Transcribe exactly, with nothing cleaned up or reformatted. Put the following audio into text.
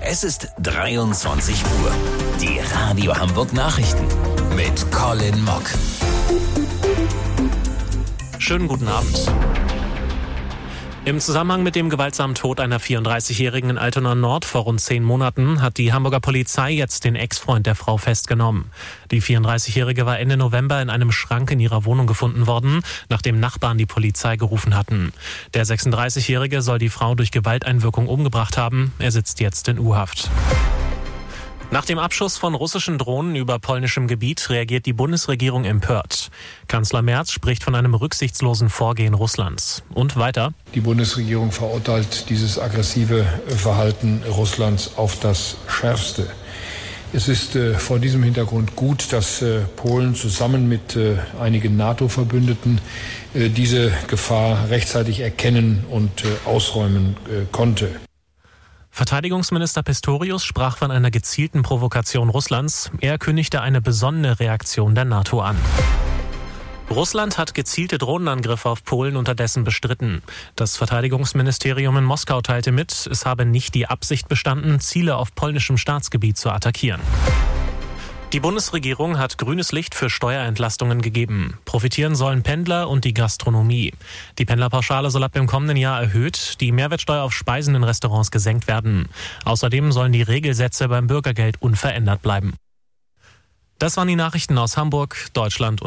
Es ist dreiundzwanzig Uhr. Die Radio Hamburg Nachrichten mit Colin Mock. Schönen guten Abend. Im Zusammenhang mit dem gewaltsamen Tod einer vierunddreißigjährigen in Altona Nord vor rund zehn Monaten hat die Hamburger Polizei jetzt den Ex-Freund der Frau festgenommen. Die vierunddreißigjährige war Ende November in einem Schrank in ihrer Wohnung gefunden worden, nachdem Nachbarn die Polizei gerufen hatten. Der sechsunddreißigjährige soll die Frau durch Gewalteinwirkung umgebracht haben. Er sitzt jetzt in U-Haft. Nach dem Abschuss von russischen Drohnen über polnischem Gebiet reagiert die Bundesregierung empört. Kanzler Merz spricht von einem rücksichtslosen Vorgehen Russlands. Und weiter: Die Bundesregierung verurteilt dieses aggressive Verhalten Russlands auf das Schärfste. Es ist äh, vor diesem Hintergrund gut, dass äh, Polen zusammen mit äh, einigen NATO-Verbündeten äh, diese Gefahr rechtzeitig erkennen und äh, ausräumen äh, konnte. Verteidigungsminister Pistorius sprach von einer gezielten Provokation Russlands. Er kündigte eine besonnene Reaktion der NATO an. Russland hat gezielte Drohnenangriffe auf Polen unterdessen bestritten. Das Verteidigungsministerium in Moskau teilte mit, es habe nicht die Absicht bestanden, Ziele auf polnischem Staatsgebiet zu attackieren. Die Bundesregierung hat grünes Licht für Steuerentlastungen gegeben. Profitieren sollen Pendler und die Gastronomie. Die Pendlerpauschale soll ab dem kommenden Jahr erhöht, die Mehrwertsteuer auf Speisen in Restaurants gesenkt werden. Außerdem sollen die Regelsätze beim Bürgergeld unverändert bleiben. Das waren die Nachrichten aus Hamburg, Deutschland und